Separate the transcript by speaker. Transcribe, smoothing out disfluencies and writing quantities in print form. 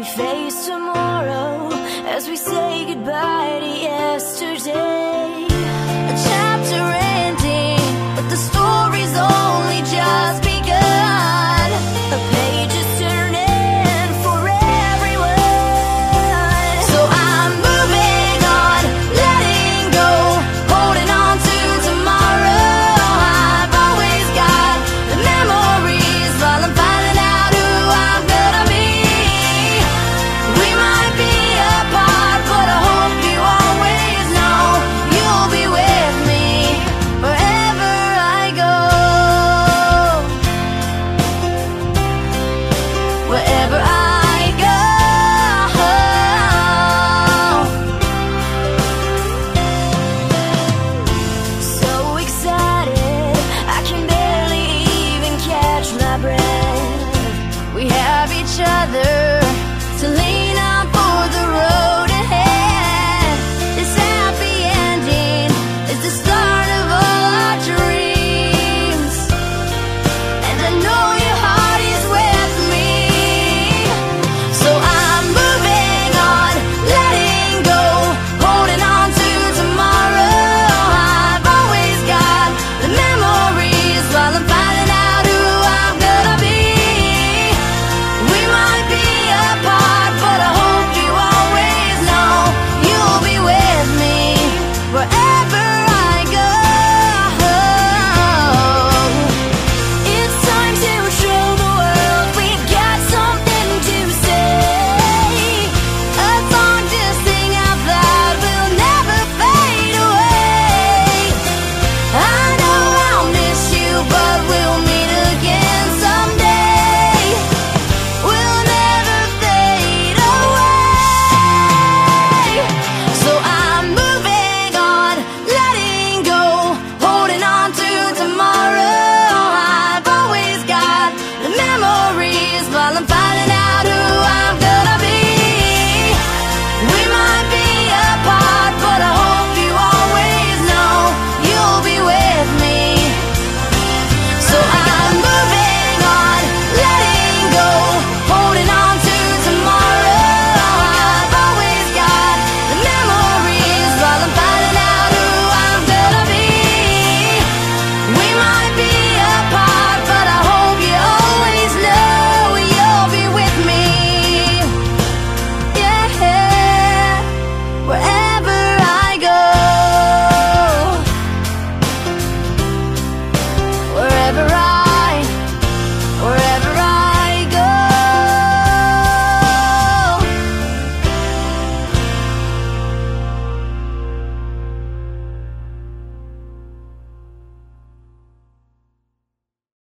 Speaker 1: face tomorrow as we say goodbye to yesterday. A chapter ending, but the story's only just begun. A page is turning for everyone. So I'm moving on, letting go, holding on to tomorrow. I've always got the memories while I'm finding out who I'm gonna be. We might be apart, but I hope you always know you'll be with me wherever I go. Wherever I go. So excited, I can barely even catch my breath. We have each other